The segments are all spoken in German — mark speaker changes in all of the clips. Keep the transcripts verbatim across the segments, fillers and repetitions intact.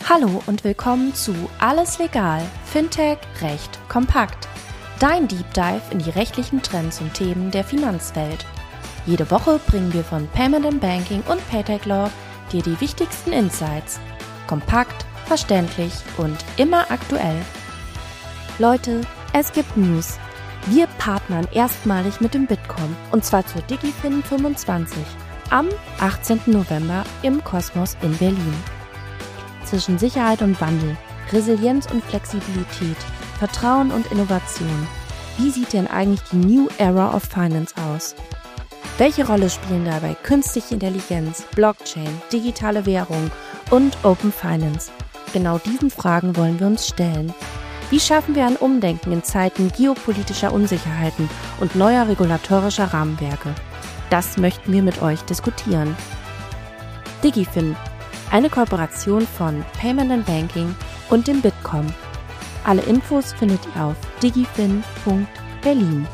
Speaker 1: Hallo und willkommen zu Alles Legal, Fintech, Recht, Kompakt. Dein Deep Dive in die rechtlichen Trends und Themen der Finanzwelt. Jede Woche bringen wir von Payment and Banking und Paytech Law dir die wichtigsten Insights. Kompakt, verständlich und immer aktuell. Leute, es gibt News. Wir partnern erstmalig mit dem Bitkom und zwar zur DigiFin fünfundzwanzig am achtzehnten November im Kosmos in Berlin. Zwischen Sicherheit und Wandel, Resilienz und Flexibilität, Vertrauen und Innovation. Wie sieht denn eigentlich die New Era of Finance aus? Welche Rolle spielen dabei künstliche Intelligenz, Blockchain, digitale Währung und Open Finance? Genau diesen Fragen wollen wir uns stellen. Wie schaffen wir ein Umdenken in Zeiten geopolitischer Unsicherheiten und neuer regulatorischer Rahmenwerke? Das möchten wir mit euch diskutieren. DigiFin, eine Kooperation von Payment and Banking und dem Bitkom. Alle Infos findet ihr auf digifin punkt berlin.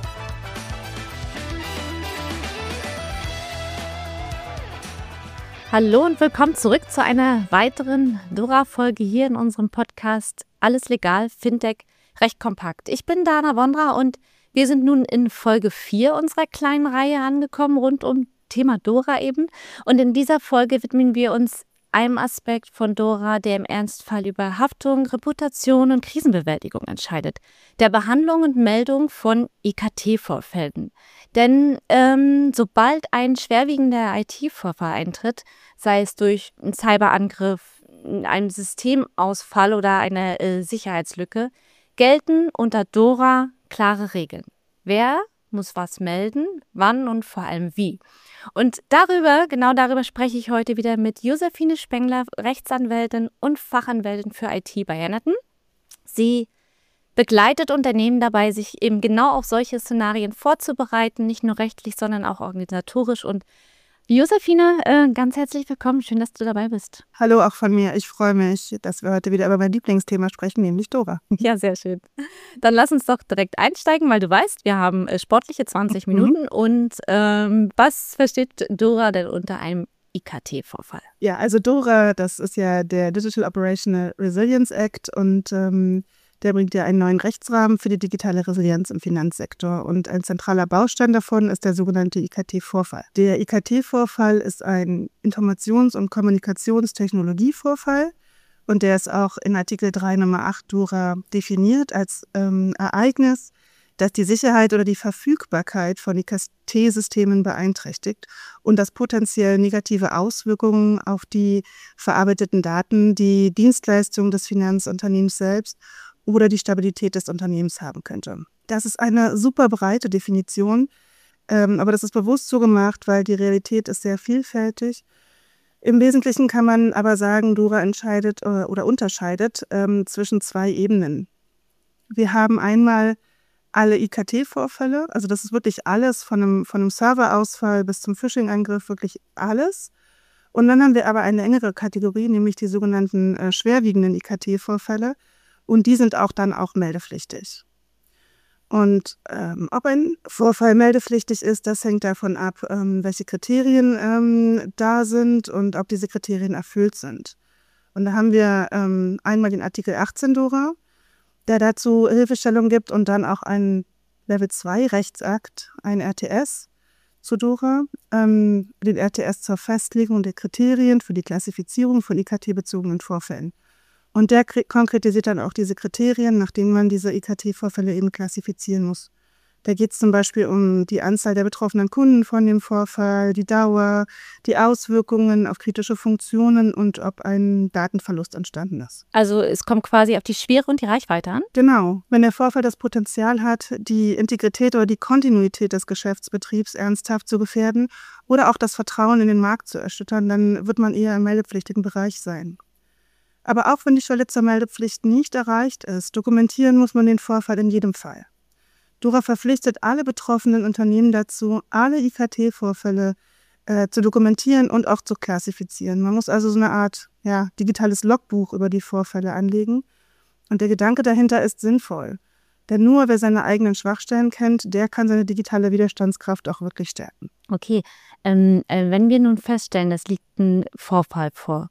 Speaker 2: Hallo und willkommen zurück zu einer weiteren Dora-Folge hier in unserem Podcast Alles Legal, Fintech, Recht Kompakt. Ich bin Dana Wondra und wir sind nun in Folge vier unserer kleinen Reihe angekommen, rund um Thema Dora eben. Und in dieser Folge widmen wir uns einem Aspekt von Dora, der im Ernstfall über Haftung, Reputation und Krisenbewältigung entscheidet, der Behandlung und Meldung von I K T-Vorfällen. Denn ähm, sobald ein schwerwiegender I T-Vorfall eintritt, sei es durch einen Cyberangriff, einen Systemausfall oder eine äh, Sicherheitslücke, gelten unter Dora klare Regeln. Wer muss was melden, wann und vor allem wie. Und darüber, genau darüber spreche ich heute wieder mit Josephine Spengler, Rechtsanwältin und Fachanwältin für I T bei Hennerton. Sie begleitet Unternehmen dabei, sich eben genau auf solche Szenarien vorzubereiten, nicht nur rechtlich, sondern auch organisatorisch. Und Josephine, äh, ganz herzlich willkommen. Schön, dass du dabei bist.
Speaker 3: Hallo auch von mir. Ich freue mich, dass wir heute wieder über mein Lieblingsthema sprechen, nämlich Dora.
Speaker 2: Ja, sehr schön. Dann lass uns doch direkt einsteigen, weil du weißt, wir haben äh, sportliche zwanzig
Speaker 3: Mhm.
Speaker 2: Minuten. Und ähm, was versteht Dora denn unter einem I K T-Vorfall?
Speaker 3: Ja, also Dora, das ist ja der Digital Operational Resilience Act und ähm, der bringt ja einen neuen Rechtsrahmen für die digitale Resilienz im Finanzsektor. Und ein zentraler Baustein davon ist der sogenannte I K T-Vorfall. Der I K T-Vorfall ist ein Informations- und Kommunikationstechnologievorfall. Und der ist auch in Artikel drei Nummer acht Dora definiert als ähm, Ereignis, das die Sicherheit oder die Verfügbarkeit von I K T-Systemen beeinträchtigt und das potenziell negative Auswirkungen auf die verarbeiteten Daten, die Dienstleistungen des Finanzunternehmens selbst oder die Stabilität des Unternehmens haben könnte. Das ist eine super breite Definition, ähm, aber das ist bewusst so gemacht, weil die Realität ist sehr vielfältig. Im Wesentlichen kann man aber sagen, Dora entscheidet äh, oder unterscheidet ähm, zwischen zwei Ebenen. Wir haben einmal alle I K T-Vorfälle, also das ist wirklich alles, von einem, von einem Serverausfall bis zum Phishing-Angriff, wirklich alles. Und dann haben wir aber eine engere Kategorie, nämlich die sogenannten äh, schwerwiegenden I K T-Vorfälle. Und die sind auch dann auch meldepflichtig. Und ähm, ob ein Vorfall meldepflichtig ist, das hängt davon ab, ähm, welche Kriterien ähm, da sind und ob diese Kriterien erfüllt sind. Und da haben wir ähm, einmal den Artikel achtzehn Dora, der dazu Hilfestellung gibt und dann auch einen Level zwei Rechtsakt, ein R T S zu Dora, ähm, den R T S zur Festlegung der Kriterien für die Klassifizierung von I K T-bezogenen Vorfällen. Und der konkretisiert dann auch diese Kriterien, nach denen man diese I K T-Vorfälle eben klassifizieren muss. Da geht es zum Beispiel um die Anzahl der betroffenen Kunden von dem Vorfall, die Dauer, die Auswirkungen auf kritische Funktionen und ob ein Datenverlust entstanden ist.
Speaker 2: Also es kommt quasi auf die Schwere und die Reichweite an?
Speaker 3: Genau. Wenn der Vorfall das Potenzial hat, die Integrität oder die Kontinuität des Geschäftsbetriebs ernsthaft zu gefährden oder auch das Vertrauen in den Markt zu erschüttern, dann wird man eher im meldepflichtigen Bereich sein. Aber auch wenn die Schwelle zur Meldepflicht nicht erreicht ist, dokumentieren muss man den Vorfall in jedem Fall. Dora verpflichtet alle betroffenen Unternehmen dazu, alle I K T-Vorfälle äh, zu dokumentieren und auch zu klassifizieren. Man muss also so eine Art ja, digitales Logbuch über die Vorfälle anlegen. Und der Gedanke dahinter ist sinnvoll. Denn nur wer seine eigenen Schwachstellen kennt, der kann seine digitale Widerstandskraft auch wirklich stärken.
Speaker 2: Okay, ähm, äh, wenn wir nun feststellen, es liegt ein Vorfall vor,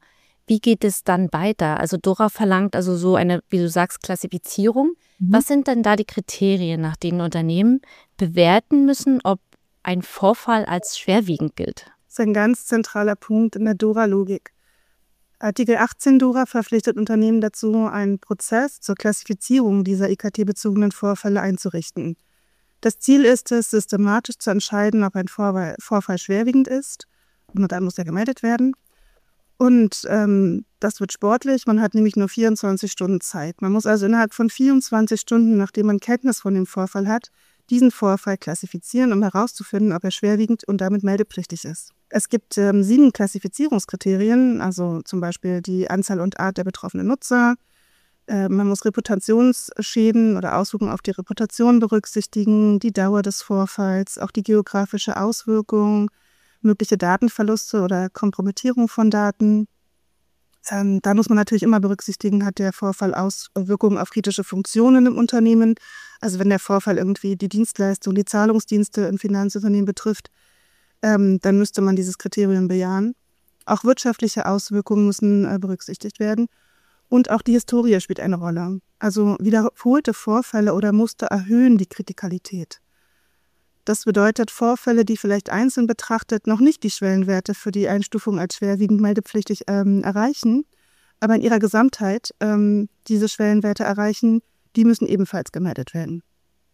Speaker 2: wie geht es dann weiter? Also Dora verlangt also so eine, wie du sagst, Klassifizierung.
Speaker 3: Mhm.
Speaker 2: Was sind denn da die Kriterien, nach denen Unternehmen bewerten müssen, ob ein Vorfall als schwerwiegend gilt?
Speaker 3: Das ist ein ganz zentraler Punkt in der Dora-Logik. Artikel achtzehn Dora verpflichtet Unternehmen dazu, einen Prozess zur Klassifizierung dieser I K T-bezogenen Vorfälle einzurichten. Das Ziel ist es, systematisch zu entscheiden, ob ein Vorfall, Vorfall schwerwiegend ist. Und dann muss er gemeldet werden. Und ähm, das wird sportlich. Man hat nämlich nur vierundzwanzig Stunden Zeit. Man muss also innerhalb von vierundzwanzig Stunden, nachdem man Kenntnis von dem Vorfall hat, diesen Vorfall klassifizieren, um herauszufinden, ob er schwerwiegend und damit meldepflichtig ist. Es gibt ähm, sieben Klassifizierungskriterien, also zum Beispiel die Anzahl und Art der betroffenen Nutzer. Äh, man muss Reputationsschäden oder Auswirkungen auf die Reputation berücksichtigen, die Dauer des Vorfalls, auch die geografische Auswirkung, mögliche Datenverluste oder Kompromittierung von Daten. Ähm, da muss man natürlich immer berücksichtigen, hat der Vorfall Auswirkungen auf kritische Funktionen im Unternehmen. Also wenn der Vorfall irgendwie die Dienstleistung, die Zahlungsdienste im Finanzunternehmen betrifft, ähm, dann müsste man dieses Kriterium bejahen. Auch wirtschaftliche Auswirkungen müssen äh, berücksichtigt werden. Und auch die Historie spielt eine Rolle. Also wiederholte Vorfälle oder Muster erhöhen die Kritikalität. Das bedeutet, Vorfälle, die vielleicht einzeln betrachtet noch nicht die Schwellenwerte für die Einstufung als schwerwiegend meldepflichtig ähm, erreichen, aber in ihrer Gesamtheit ähm, diese Schwellenwerte erreichen, die müssen ebenfalls gemeldet werden.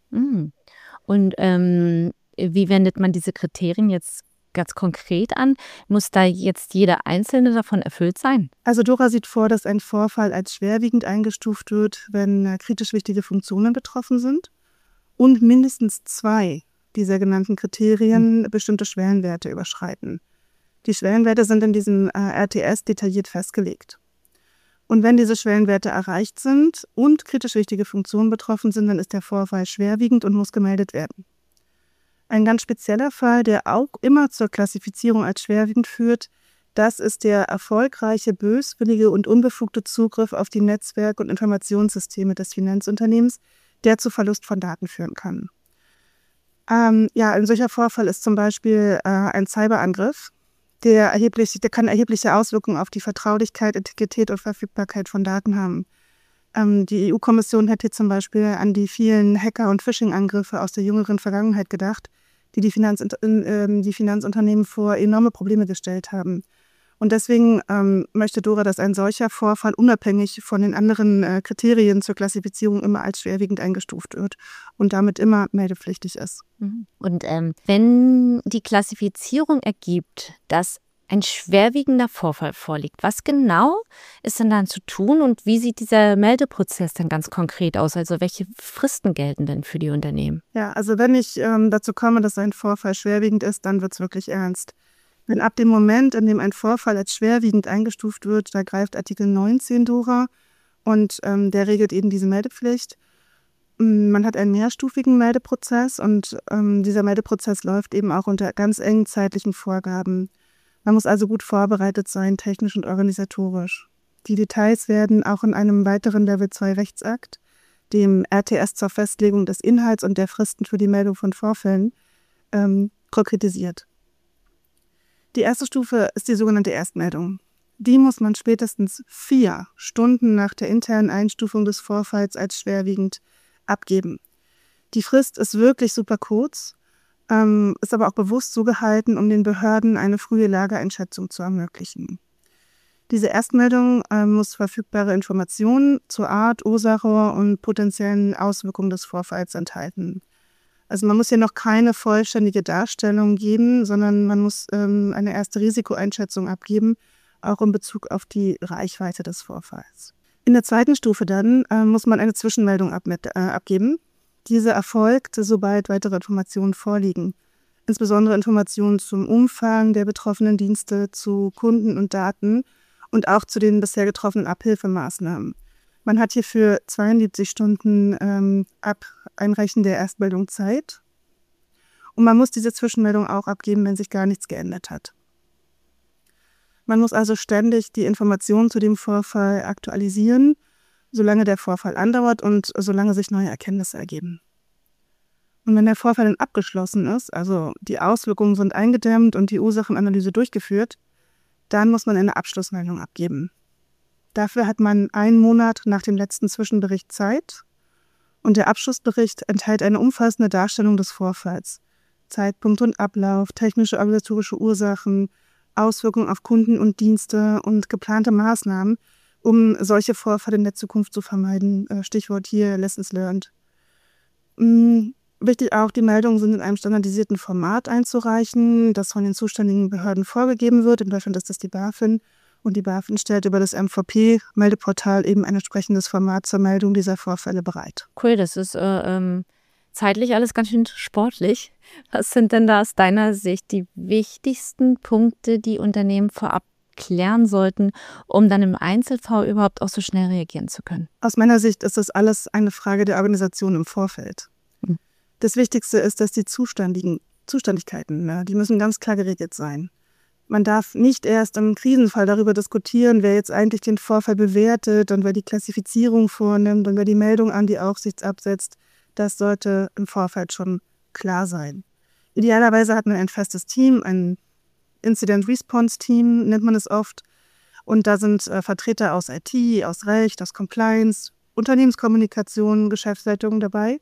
Speaker 2: Und ähm, wie wendet man diese Kriterien jetzt ganz konkret an? Muss da jetzt jeder einzelne davon erfüllt sein?
Speaker 3: Also Dora sieht vor, dass ein Vorfall als schwerwiegend eingestuft wird, wenn äh, kritisch wichtige Funktionen betroffen sind und mindestens zwei dieser genannten Kriterien mhm. bestimmte Schwellenwerte überschreiten. Die Schwellenwerte sind in diesem äh, R T S detailliert festgelegt. Und wenn diese Schwellenwerte erreicht sind und kritisch wichtige Funktionen betroffen sind, dann ist der Vorfall schwerwiegend und muss gemeldet werden. Ein ganz spezieller Fall, der auch immer zur Klassifizierung als schwerwiegend führt, das ist der erfolgreiche, böswillige und unbefugte Zugriff auf die Netzwerk- und Informationssysteme des Finanzunternehmens, der zu Verlust von Daten führen kann. Ähm, ja, ein solcher Vorfall ist zum Beispiel äh, ein Cyberangriff, der, erheblich, der kann erhebliche Auswirkungen auf die Vertraulichkeit, Integrität und Verfügbarkeit von Daten haben. Ähm, die E U-Kommission hätte zum Beispiel an die vielen Hacker- und Phishing-Angriffe aus der jüngeren Vergangenheit gedacht, die die, Finanz, äh, die Finanzunternehmen vor enorme Probleme gestellt haben. Und deswegen ähm, möchte Dora, dass ein solcher Vorfall unabhängig von den anderen äh, Kriterien zur Klassifizierung immer als schwerwiegend eingestuft wird und damit immer meldepflichtig ist.
Speaker 2: Und ähm, wenn die Klassifizierung ergibt, dass ein schwerwiegender Vorfall vorliegt, was genau ist denn dann zu tun und wie sieht dieser Meldeprozess dann ganz konkret aus? Also welche Fristen gelten denn für die Unternehmen?
Speaker 3: Ja, also wenn ich ähm, dazu komme, dass ein Vorfall schwerwiegend ist, dann wird es wirklich ernst. Wenn ab dem Moment, in dem ein Vorfall als schwerwiegend eingestuft wird, da greift Artikel neunzehn Dora und ähm, der regelt eben diese Meldepflicht. Man hat einen mehrstufigen Meldeprozess und ähm, dieser Meldeprozess läuft eben auch unter ganz engen zeitlichen Vorgaben. Man muss also gut vorbereitet sein, technisch und organisatorisch. Die Details werden auch in einem weiteren Level zwei Rechtsakt, dem R T S zur Festlegung des Inhalts und der Fristen für die Meldung von Vorfällen, ähm, konkretisiert. Die erste Stufe ist die sogenannte Erstmeldung. Die muss man spätestens vier Stunden nach der internen Einstufung des Vorfalls als schwerwiegend abgeben. Die Frist ist wirklich super kurz, ähm, ist aber auch bewusst so gehalten, um den Behörden eine frühe Lageeinschätzung zu ermöglichen. Diese Erstmeldung äh, muss verfügbare Informationen zur Art, Ursache und potenziellen Auswirkungen des Vorfalls enthalten. Also man muss hier noch keine vollständige Darstellung geben, sondern man muss ähm, eine erste Risikoeinschätzung abgeben, auch in Bezug auf die Reichweite des Vorfalls. In der zweiten Stufe dann äh, muss man eine Zwischenmeldung ab mit, äh, abgeben. Diese erfolgt, sobald weitere Informationen vorliegen. Insbesondere Informationen zum Umfang der betroffenen Dienste, zu Kunden und Daten und auch zu den bisher getroffenen Abhilfemaßnahmen. Man hat hierfür zweiundsiebzig Stunden ähm, ab Einreichen der Erstmeldung Zeit. Und man muss diese Zwischenmeldung auch abgeben, wenn sich gar nichts geändert hat. Man muss also ständig die Informationen zu dem Vorfall aktualisieren, solange der Vorfall andauert und solange sich neue Erkenntnisse ergeben. Und wenn der Vorfall dann abgeschlossen ist, also die Auswirkungen sind eingedämmt und die Ursachenanalyse durchgeführt, dann muss man eine Abschlussmeldung abgeben. Dafür hat man einen Monat nach dem letzten Zwischenbericht Zeit und der Abschlussbericht enthält eine umfassende Darstellung des Vorfalls. Zeitpunkt und Ablauf, technische organisatorische Ursachen, Auswirkungen auf Kunden und Dienste und geplante Maßnahmen, um solche Vorfälle in der Zukunft zu vermeiden. Stichwort hier Lessons learned. Mhm. Wichtig auch, die Meldungen sind in einem standardisierten Format einzureichen, das von den zuständigen Behörden vorgegeben wird. In Deutschland ist das die BaFin. Und die BaFin stellt über das M V P-Meldeportal eben ein entsprechendes Format zur Meldung dieser Vorfälle bereit.
Speaker 2: Cool, das ist äh, ähm, zeitlich alles ganz schön sportlich. Was sind denn da aus deiner Sicht die wichtigsten Punkte, die Unternehmen vorab klären sollten, um dann im Einzelfall überhaupt auch so schnell reagieren zu können?
Speaker 3: Aus meiner Sicht ist das alles eine Frage der Organisation im Vorfeld. Hm. Das Wichtigste ist, dass die Zuständigen, Zuständigkeiten, ne, die müssen ganz klar geregelt sein. Man darf nicht erst im Krisenfall darüber diskutieren, wer jetzt eigentlich den Vorfall bewertet und wer die Klassifizierung vornimmt und wer die Meldung an die Aufsicht absetzt. Das sollte im Vorfeld schon klar sein. Idealerweise hat man ein festes Team, ein Incident Response Team nennt man es oft. Und da sind äh, Vertreter aus I T, aus Recht, aus Compliance, Unternehmenskommunikation, Geschäftsleitung dabei.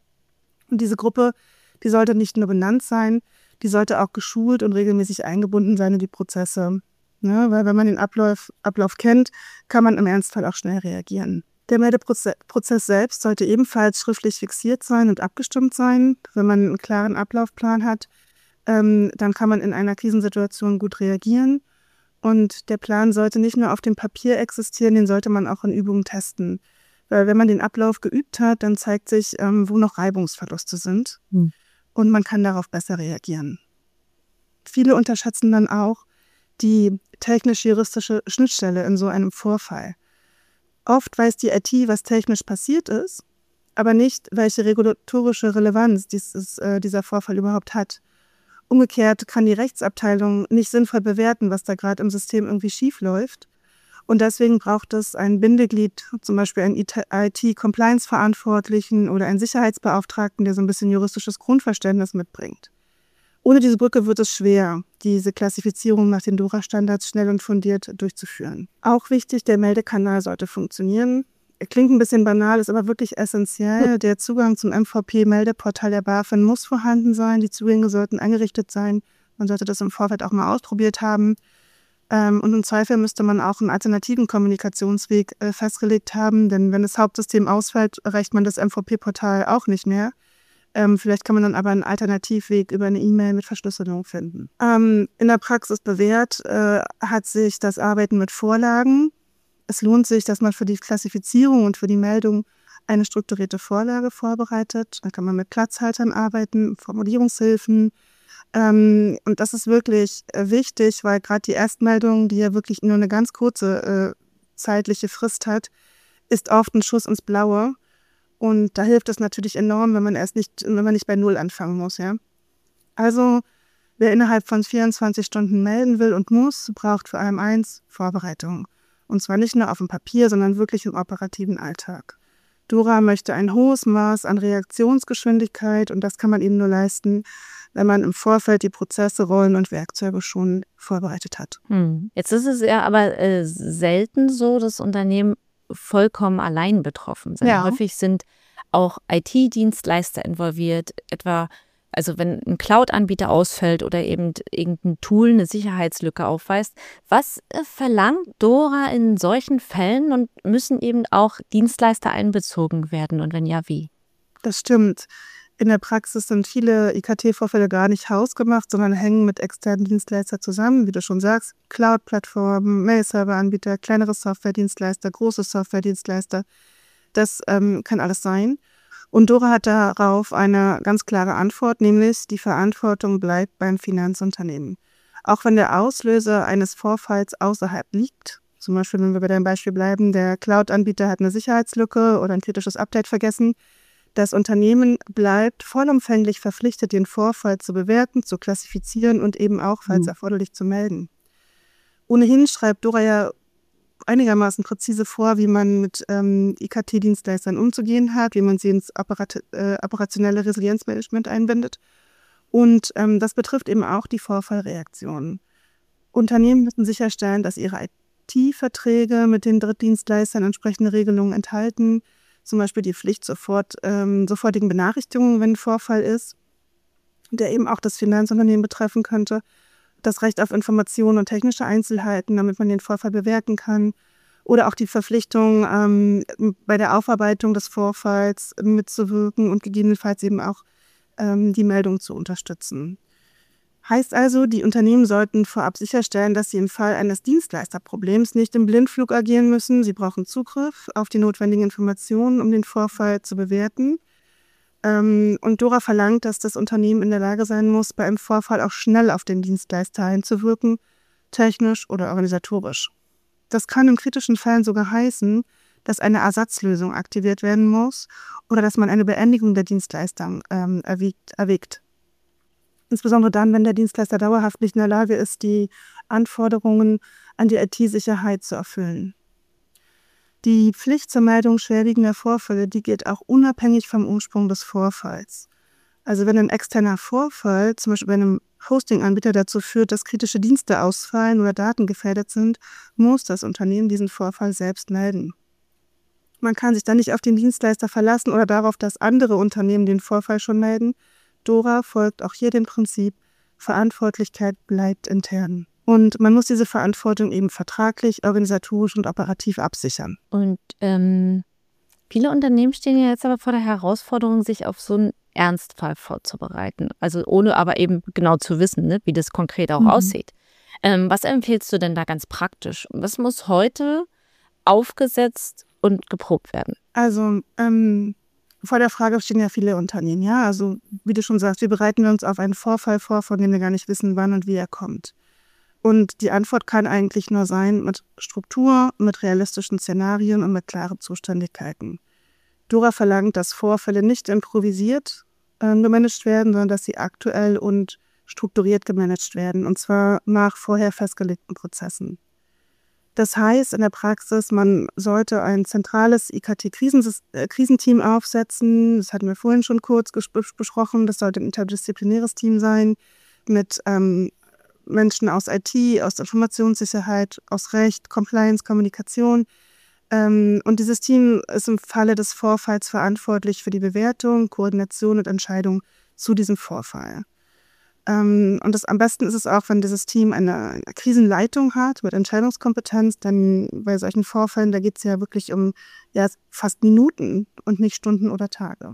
Speaker 3: Und diese Gruppe, die sollte nicht nur benannt sein, die sollte auch geschult und regelmäßig eingebunden sein in die Prozesse. Ne? Weil wenn man den Ablauf, Ablauf kennt, kann man im Ernstfall auch schnell reagieren. Der Meldeprozess selbst sollte ebenfalls schriftlich fixiert sein und abgestimmt sein. Wenn man einen klaren Ablaufplan hat, ähm, dann kann man in einer Krisensituation gut reagieren. Und der Plan sollte nicht nur auf dem Papier existieren, den sollte man auch in Übungen testen. Weil wenn man den Ablauf geübt hat, dann zeigt sich, ähm, wo noch Reibungsverluste sind. Hm. Und man kann darauf besser reagieren. Viele unterschätzen dann auch die technisch-juristische Schnittstelle in so einem Vorfall. Oft weiß die I T, was technisch passiert ist, aber nicht, welche regulatorische Relevanz dieses, äh, dieser Vorfall überhaupt hat. Umgekehrt kann die Rechtsabteilung nicht sinnvoll bewerten, was da gerade im System irgendwie schief läuft. Und deswegen braucht es ein Bindeglied, zum Beispiel einen I T-Compliance-Verantwortlichen oder einen Sicherheitsbeauftragten, der so ein bisschen juristisches Grundverständnis mitbringt. Ohne diese Brücke wird es schwer, diese Klassifizierung nach den DORA-Standards schnell und fundiert durchzuführen. Auch wichtig, der Meldekanal sollte funktionieren. Er klingt ein bisschen banal, ist aber wirklich essentiell. Der Zugang zum M V P-Meldeportal der BaFin muss vorhanden sein. Die Zugänge sollten eingerichtet sein. Man sollte das im Vorfeld auch mal ausprobiert haben. Und im Zweifel müsste man auch einen alternativen Kommunikationsweg äh, festgelegt haben, denn wenn das Hauptsystem ausfällt, erreicht man das M V P-Portal auch nicht mehr. Ähm, vielleicht kann man dann aber einen Alternativweg über eine E-Mail mit Verschlüsselung finden. Ähm, in der Praxis bewährt äh, hat sich das Arbeiten mit Vorlagen. Es lohnt sich, dass man für die Klassifizierung und für die Meldung eine strukturierte Vorlage vorbereitet. Dann kann man mit Platzhaltern arbeiten, Formulierungshilfen. Ähm, und das ist wirklich äh, wichtig, weil gerade die Erstmeldung, die ja wirklich nur eine ganz kurze äh, zeitliche Frist hat, ist oft ein Schuss ins Blaue. Und da hilft es natürlich enorm, wenn man erst nicht, wenn man nicht bei Null anfangen muss, ja. Also, wer innerhalb von vierundzwanzig Stunden melden will und muss, braucht vor allem eins, Vorbereitung. Und zwar nicht nur auf dem Papier, sondern wirklich im operativen Alltag. DORA möchte ein hohes Maß an Reaktionsgeschwindigkeit und das kann man eben nur leisten, wenn man im Vorfeld die Prozesse, Rollen und Werkzeuge schon vorbereitet hat.
Speaker 2: Hm. Jetzt ist es ja aber äh, selten so, dass Unternehmen vollkommen allein betroffen sind. Ja. Häufig sind auch I T-Dienstleister involviert, etwa also wenn ein Cloud-Anbieter ausfällt oder eben irgendein Tool eine Sicherheitslücke aufweist. Was äh, verlangt DORA in solchen Fällen und müssen eben auch Dienstleister einbezogen werden und wenn ja, wie?
Speaker 3: Das stimmt. In der Praxis sind viele I K T-Vorfälle gar nicht hausgemacht, sondern hängen mit externen Dienstleistern zusammen, wie du schon sagst. Cloud-Plattformen, Mail-Server-Anbieter, kleinere Software-Dienstleister, große Software-Dienstleister. Das ähm, kann alles sein. Und DORA hat darauf eine ganz klare Antwort, nämlich die Verantwortung bleibt beim Finanzunternehmen. Auch wenn der Auslöser eines Vorfalls außerhalb liegt, zum Beispiel, wenn wir bei deinem Beispiel bleiben, der Cloud-Anbieter hat eine Sicherheitslücke oder ein kritisches Update vergessen, das Unternehmen bleibt vollumfänglich verpflichtet, den Vorfall zu bewerten, zu klassifizieren und eben auch, falls erforderlich, zu melden. Ohnehin schreibt DORA ja einigermaßen präzise vor, wie man mit ähm, I K T-Dienstleistern umzugehen hat, wie man sie ins Operat- äh, operationelle Resilienzmanagement einbindet. Und ähm, das betrifft eben auch die Vorfallreaktion. Unternehmen müssen sicherstellen, dass ihre I T-Verträge mit den Drittdienstleistern entsprechende Regelungen enthalten, zum Beispiel die Pflicht sofort, ähm, sofortigen Benachrichtigungen, wenn ein Vorfall ist, der eben auch das Finanzunternehmen betreffen könnte, das Recht auf Informationen und technische Einzelheiten, damit man den Vorfall bewerten kann, oder auch die Verpflichtung, ähm, bei der Aufarbeitung des Vorfalls mitzuwirken und gegebenenfalls eben auch ähm, die Meldung zu unterstützen. Heißt also, die Unternehmen sollten vorab sicherstellen, dass sie im Fall eines Dienstleisterproblems nicht im Blindflug agieren müssen. Sie brauchen Zugriff auf die notwendigen Informationen, um den Vorfall zu bewerten. Ähm, und Dora verlangt, dass das Unternehmen in der Lage sein muss, bei einem Vorfall auch schnell auf den Dienstleister einzuwirken, technisch oder organisatorisch. Das kann in kritischen Fällen sogar heißen, dass eine Ersatzlösung aktiviert werden muss oder dass man eine Beendigung der Dienstleistung ähm, erwägt, erwägt. Insbesondere dann, wenn der Dienstleister dauerhaft nicht in der Lage ist, die Anforderungen an die I T-Sicherheit zu erfüllen. Die Pflicht zur Meldung schwerwiegender Vorfälle, die gilt auch unabhängig vom Ursprung des Vorfalls. Also wenn ein externer Vorfall, zum Beispiel bei einem Hosting-Anbieter, dazu führt, dass kritische Dienste ausfallen oder Daten gefährdet sind, muss das Unternehmen diesen Vorfall selbst melden. Man kann sich dann nicht auf den Dienstleister verlassen oder darauf, dass andere Unternehmen den Vorfall schon melden. Dora folgt auch hier dem Prinzip, Verantwortlichkeit bleibt intern. Und man muss diese Verantwortung eben vertraglich, organisatorisch und operativ absichern.
Speaker 2: Und ähm, viele Unternehmen stehen ja jetzt aber vor der Herausforderung, sich auf so einen Ernstfall vorzubereiten. Also ohne aber eben genau zu wissen, ne, wie das konkret auch mhm. aussieht. Ähm, was empfiehlst du denn da ganz praktisch? Was muss heute aufgesetzt und geprobt werden?
Speaker 3: Also ähm, vor der Frage stehen ja viele Unternehmen. Ja, also wie du schon sagst, wie bereiten wir uns auf einen Vorfall vor, von dem wir gar nicht wissen, wann und wie er kommt. Und die Antwort kann eigentlich nur sein mit Struktur, mit realistischen Szenarien und mit klaren Zuständigkeiten. Dora verlangt, dass Vorfälle nicht improvisiert äh, gemanagt werden, sondern dass sie aktuell und strukturiert gemanagt werden, und zwar nach vorher festgelegten Prozessen. Das heißt in der Praxis, man sollte ein zentrales I K T-Krisenteam aufsetzen. Das hatten wir vorhin schon kurz ges- besprochen. Das sollte ein interdisziplinäres Team sein mit ähm, Menschen aus I T, aus Informationssicherheit, aus Recht, Compliance, Kommunikation. Ähm, und dieses Team ist im Falle des Vorfalls verantwortlich für die Bewertung, Koordination und Entscheidung zu diesem Vorfall. Ähm, und das, am besten ist es auch, wenn dieses Team eine, eine Krisenleitung hat mit Entscheidungskompetenz, denn bei solchen Vorfällen, da geht es ja wirklich um ja, fast Minuten und nicht Stunden oder Tage.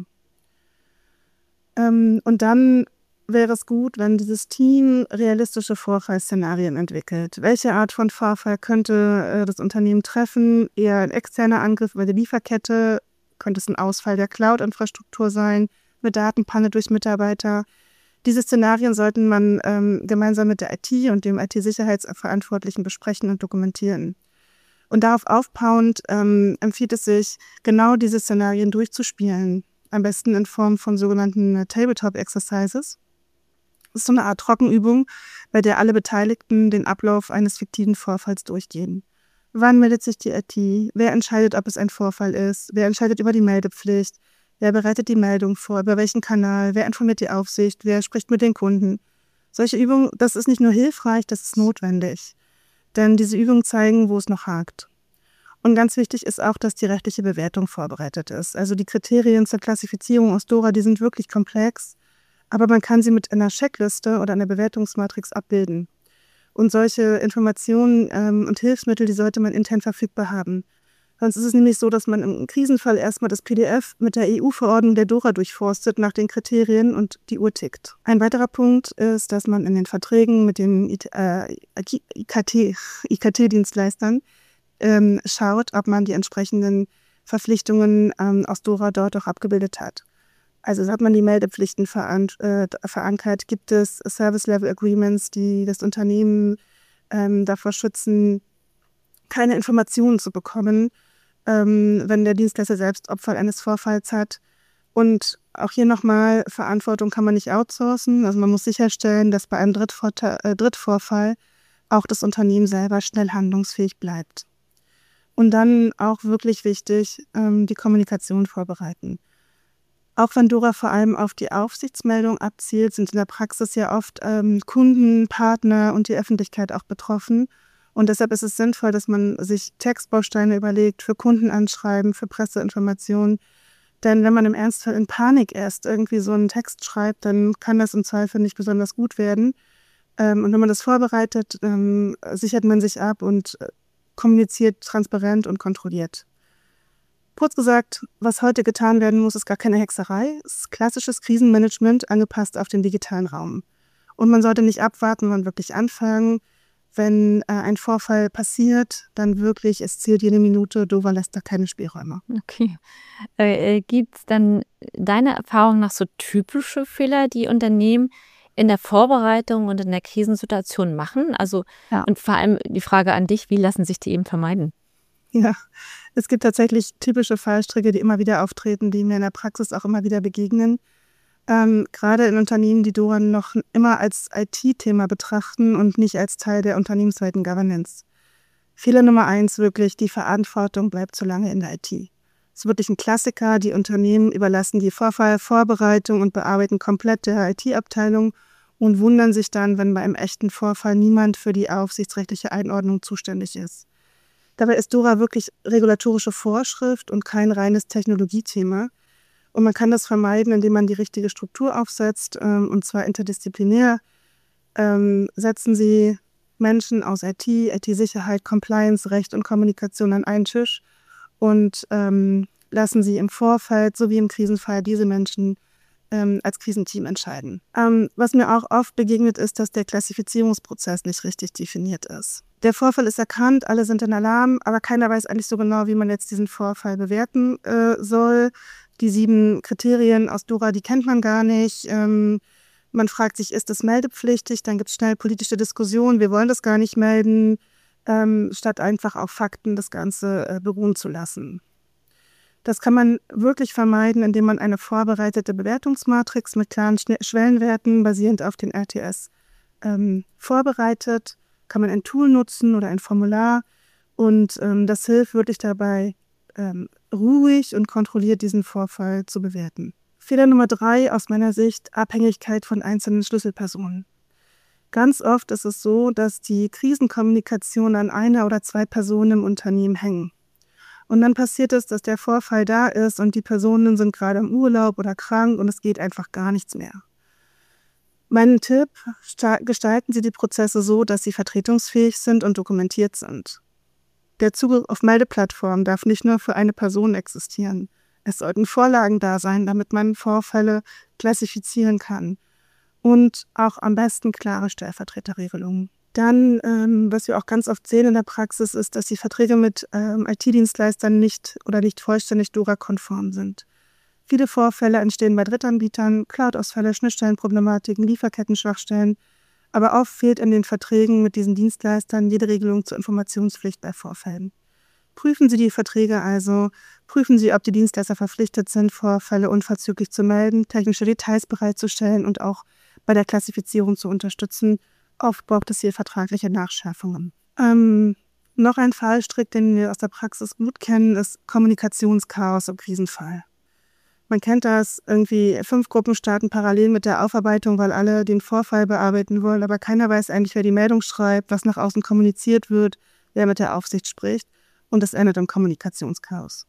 Speaker 3: Ähm, und dann wäre es gut, wenn dieses Team realistische Vorfallszenarien entwickelt. Welche Art von Vorfall könnte äh, das Unternehmen treffen? Eher ein externer Angriff über die Lieferkette? Könnte es ein Ausfall der Cloud-Infrastruktur sein? Eine Datenpanne durch Mitarbeiter? Diese Szenarien sollten man ähm, gemeinsam mit der I T und dem I T-Sicherheitsverantwortlichen besprechen und dokumentieren. Und darauf aufbauend ähm, empfiehlt es sich, genau diese Szenarien durchzuspielen. Am besten in Form von sogenannten äh, Tabletop-Exercises. Das ist so eine Art Trockenübung, bei der alle Beteiligten den Ablauf eines fiktiven Vorfalls durchgehen. Wann meldet sich die I T? Wer entscheidet, ob es ein Vorfall ist? Wer entscheidet über die Meldepflicht? Wer bereitet die Meldung vor? Über welchen Kanal? Wer informiert die Aufsicht? Wer spricht mit den Kunden? Solche Übungen, das ist nicht nur hilfreich, das ist notwendig. Denn diese Übungen zeigen, wo es noch hakt. Und ganz wichtig ist auch, dass die rechtliche Bewertung vorbereitet ist. Also die Kriterien zur Klassifizierung aus Dora, die sind wirklich komplex, aber man kann sie mit einer Checkliste oder einer Bewertungsmatrix abbilden. Und solche Informationen ähm, und Hilfsmittel, die sollte man intern verfügbar haben. Sonst ist es nämlich so, dass man im Krisenfall erstmal das P D F mit der E U-Verordnung der Dora durchforstet nach den Kriterien und die Uhr tickt. Ein weiterer Punkt ist, dass man in den Verträgen mit den I K T-Dienstleistern ähm, schaut, ob man die entsprechenden Verpflichtungen ähm, aus Dora dort auch abgebildet hat. Also hat man die Meldepflichten veran- äh, verankert, gibt es Service-Level-Agreements, die das Unternehmen ähm, davor schützen, keine Informationen zu bekommen, ähm, wenn der Dienstleister selbst Opfer eines Vorfalls hat. Und auch hier nochmal, Verantwortung kann man nicht outsourcen. Also man muss sicherstellen, dass bei einem Drittvorte- äh, Drittvorfall auch das Unternehmen selber schnell handlungsfähig bleibt. Und dann auch wirklich wichtig, ähm, die Kommunikation vorbereiten. Auch wenn Dora vor allem auf die Aufsichtsmeldung abzielt, sind in der Praxis ja oft ähm, Kunden, Partner und die Öffentlichkeit auch betroffen. Und deshalb ist es sinnvoll, dass man sich Textbausteine überlegt für Kundenanschreiben, für Presseinformationen. Denn wenn man im Ernstfall in Panik erst irgendwie so einen Text schreibt, dann kann das im Zweifel nicht besonders gut werden. Ähm, und wenn man das vorbereitet, ähm, sichert man sich ab und kommuniziert transparent und kontrolliert. Kurz gesagt, was heute getan werden muss, ist gar keine Hexerei. Es ist klassisches Krisenmanagement angepasst auf den digitalen Raum. Und man sollte nicht abwarten, man wirklich anfangen. Wenn äh, ein Vorfall passiert, dann wirklich, es zählt jede Minute, Dora lässt da keine Spielräume.
Speaker 2: Okay. Äh, Gibt es dann deiner Erfahrung nach so typische Fehler, die Unternehmen in der Vorbereitung und in der Krisensituation machen? Also ja. Und vor allem die Frage an dich, wie lassen sich die eben vermeiden?
Speaker 3: Ja, es gibt tatsächlich typische Fallstricke, die immer wieder auftreten, die mir in der Praxis auch immer wieder begegnen. Ähm, gerade in Unternehmen, die Dora noch immer als I T-Thema betrachten und nicht als Teil der unternehmensweiten Governance. Fehler Nummer eins wirklich, die Verantwortung bleibt zu lange in der I T. Es ist wirklich ein Klassiker, die Unternehmen überlassen die Vorfallvorbereitung und bearbeiten komplett der I T-Abteilung und wundern sich dann, wenn bei einem echten Vorfall niemand für die aufsichtsrechtliche Einordnung zuständig ist. Dabei ist Dora wirklich regulatorische Vorschrift und kein reines Technologiethema. Und man kann das vermeiden, indem man die richtige Struktur aufsetzt, ähm, und zwar interdisziplinär. Ähm, setzen Sie Menschen aus I T, I T-Sicherheit, Compliance, Recht und Kommunikation an einen Tisch und ähm, lassen Sie im Vorfeld sowie im Krisenfall diese Menschen ähm, als Krisenteam entscheiden. Ähm, was mir auch oft begegnet ist, dass der Klassifizierungsprozess nicht richtig definiert ist. Der Vorfall ist erkannt, alle sind in Alarm, aber keiner weiß eigentlich so genau, wie man jetzt diesen Vorfall bewerten äh, soll. Die sieben Kriterien aus Dora, die kennt man gar nicht. Ähm, man fragt sich, ist das meldepflichtig? Dann gibt es schnell politische Diskussionen, wir wollen das gar nicht melden, ähm, statt einfach auf Fakten das Ganze äh, beruhen zu lassen. Das kann man wirklich vermeiden, indem man eine vorbereitete Bewertungsmatrix mit klaren Schwellenwerten basierend auf den R T S ähm, vorbereitet. Kann man ein Tool nutzen oder ein Formular und ähm, das hilft wirklich dabei, ähm, ruhig und kontrolliert diesen Vorfall zu bewerten. Fehler Nummer drei aus meiner Sicht, Abhängigkeit von einzelnen Schlüsselpersonen. Ganz oft ist es so, dass die Krisenkommunikation an einer oder zwei Personen im Unternehmen hängen. Und dann passiert es, dass der Vorfall da ist und die Personen sind gerade im Urlaub oder krank und es geht einfach gar nichts mehr. Mein Tipp, gestalten Sie die Prozesse so, dass sie vertretungsfähig sind und dokumentiert sind. Der Zugriff auf Meldeplattformen darf nicht nur für eine Person existieren. Es sollten Vorlagen da sein, damit man Vorfälle klassifizieren kann. Und auch am besten klare Stellvertreterregelungen. Dann, ähm, was wir auch ganz oft sehen in der Praxis, ist, dass die Verträge mit ähm, I T-Dienstleistern nicht oder nicht vollständig Dora-konform sind. Viele Vorfälle entstehen bei Drittanbietern, Cloud-Ausfälle, Schnittstellenproblematiken, Lieferketten-Schwachstellen. Aber oft fehlt in den Verträgen mit diesen Dienstleistern jede Regelung zur Informationspflicht bei Vorfällen. Prüfen Sie die Verträge also, prüfen Sie, ob die Dienstleister verpflichtet sind, Vorfälle unverzüglich zu melden, technische Details bereitzustellen und auch bei der Klassifizierung zu unterstützen. Oft braucht es hier vertragliche Nachschärfungen. Ähm, noch ein Fallstrick, den wir aus der Praxis gut kennen, ist Kommunikationschaos im Krisenfall. Man kennt das, irgendwie fünf Gruppen starten parallel mit der Aufarbeitung, weil alle den Vorfall bearbeiten wollen, aber keiner weiß eigentlich, wer die Meldung schreibt, was nach außen kommuniziert wird, wer mit der Aufsicht spricht und das endet im Kommunikationschaos.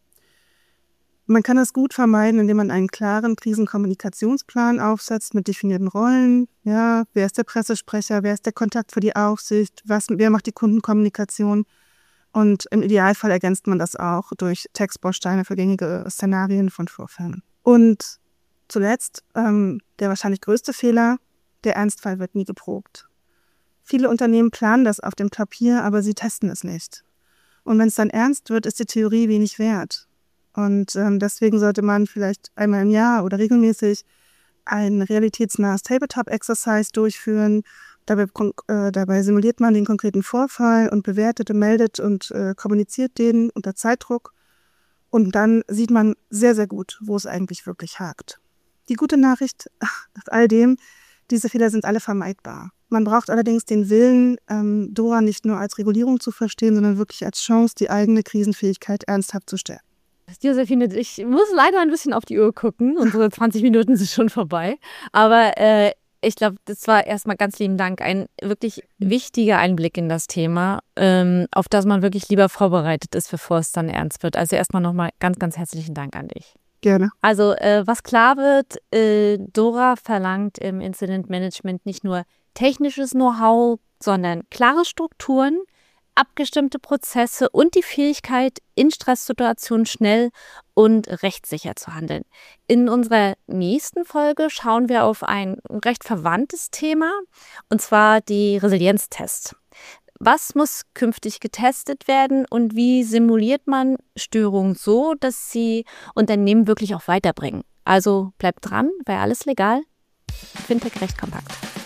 Speaker 3: Man kann das gut vermeiden, indem man einen klaren Krisenkommunikationsplan aufsetzt mit definierten Rollen. Ja, wer ist der Pressesprecher, wer ist der Kontakt für die Aufsicht, was, wer macht die Kundenkommunikation? Und im Idealfall ergänzt man das auch durch Textbausteine für gängige Szenarien von Vorfällen. Und zuletzt, ähm, der wahrscheinlich größte Fehler, der Ernstfall wird nie geprobt. Viele Unternehmen planen das auf dem Papier, aber sie testen es nicht. Und wenn es dann ernst wird, ist die Theorie wenig wert. Und ähm, deswegen sollte man vielleicht einmal im Jahr oder regelmäßig ein realitätsnahes Tabletop-Exercise durchführen. Dabei, äh, dabei simuliert man den konkreten Vorfall und bewertet und meldet und äh, kommuniziert den unter Zeitdruck. Und dann sieht man sehr, sehr gut, wo es eigentlich wirklich hakt. Die gute Nachricht nach all dem, diese Fehler sind alle vermeidbar. Man braucht allerdings den Willen, ähm, Dora nicht nur als Regulierung zu verstehen, sondern wirklich als Chance, die eigene Krisenfähigkeit ernsthaft zu stärken.
Speaker 2: Josephine, ich muss leider ein bisschen auf die Uhr gucken. Unsere zwanzig Minuten sind schon vorbei. Aber äh, Ich glaube, das war erstmal ganz lieben Dank. Ein wirklich wichtiger Einblick in das Thema, ähm, auf das man wirklich lieber vorbereitet ist, bevor es dann ernst wird. Also erstmal nochmal ganz, ganz herzlichen Dank an dich.
Speaker 3: Gerne.
Speaker 2: Also äh, was klar wird, äh, Dora verlangt im Incident Management nicht nur technisches Know-how, sondern klare Strukturen, abgestimmte Prozesse und die Fähigkeit, in Stresssituationen schnell und rechtssicher zu handeln. In unserer nächsten Folge schauen wir auf ein recht verwandtes Thema, und zwar die Resilienztests. Was muss künftig getestet werden und wie simuliert man Störungen so, dass sie Unternehmen wirklich auch weiterbringen? Also bleibt dran, bei Alles Legal, Fintech recht kompakt.